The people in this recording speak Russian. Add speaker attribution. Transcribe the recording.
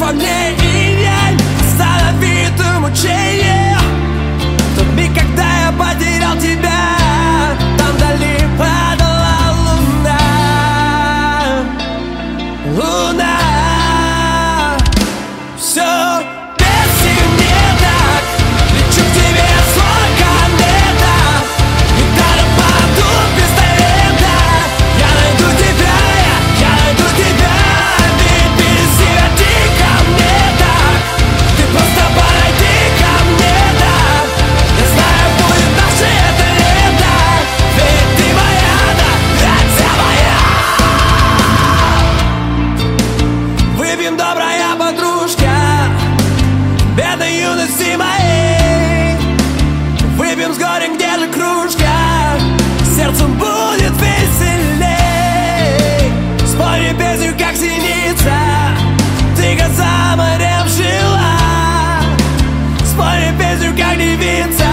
Speaker 1: во мне инь-янь, остановит мучение. Тот миг, когда я потерял тебя, там вдали падала луна. Луна. Все без тебя так, лечу к тебе свой комета. И даже паду без талента. Я найду тебя, я найду тебя. Ведь без тебя ты ко мне так. Ты просто подойди ко мне так. Я знаю, будет наше это лето. Ведь ты моя, да, это моя. Выпьем, добрая подружка, бедной юности моей. Выпьем с горем, где же кружка, сердцем будет веселей. Спой песню, как синица, ты глаза морем жила. Спой песню, как девица,